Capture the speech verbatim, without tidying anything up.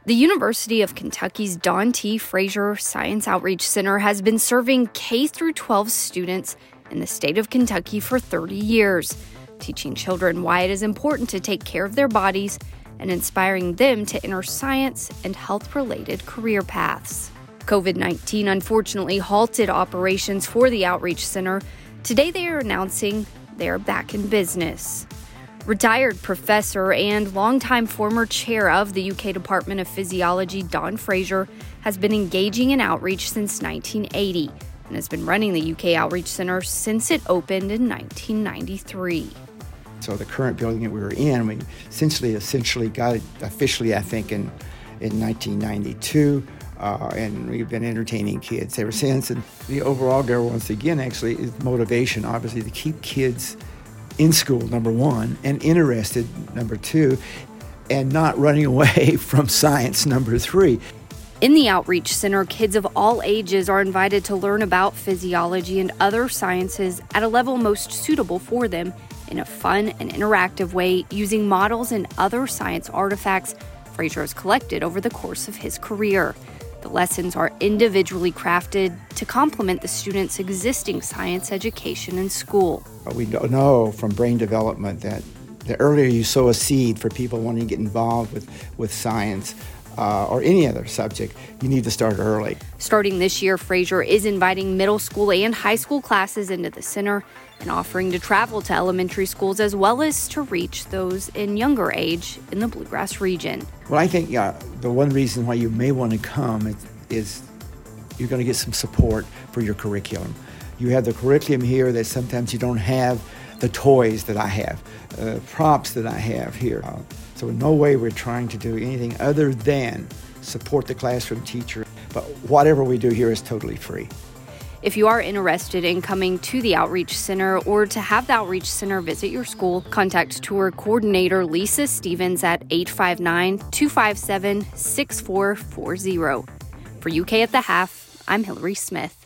The University of Kentucky's Don T. Frazier Science Outreach Center has been serving K through twelve students in the state of Kentucky for thirty years, teaching children why it is important to take care of their bodies and inspiring them to enter science and health-related career paths. covid nineteen unfortunately halted operations for the Outreach Center. Today they are announcing they are back in business. Retired professor and longtime former chair of the U K Department of Physiology, Don Frazier, has been engaging in outreach since nineteen eighty and has been running the U K Outreach Center since it opened in nineteen ninety-three. So the current building that we were in, we essentially essentially got it officially, I think, in, in nineteen ninety-two, uh, and we've been entertaining kids ever since. And the overall goal, once again, actually, is motivation, obviously, to keep kids in school, number one, and interested, number two, and not running away from science, number three. In the Outreach Center, kids of all ages are invited to learn about physiology and other sciences at a level most suitable for them in a fun and interactive way using models and other science artifacts Frazier has collected over the course of his career. The lessons are individually crafted to complement the students' existing science education in school. We know from brain development that the earlier you sow a seed for people wanting to get involved with, with science uh, or any other subject, you need to start early. Starting this year, Frazier is inviting middle school and high school classes into the center and offering to travel to elementary schools as well as to reach those in younger age in the Bluegrass region. Well, I think uh, the one reason why you may want to come is, is you're going to get some support for your curriculum. You have the curriculum here that sometimes you don't have the toys that I have, uh, props that I have here. Uh, so in no way we're trying to do anything other than support the classroom teacher. But whatever we do here is totally free. If you are interested in coming to the Outreach Center or to have the Outreach Center visit your school, contact tour coordinator Lisa Stevens at eight five nine, two five seven, six four four zero. For U K at the Half, I'm Hillary Smith.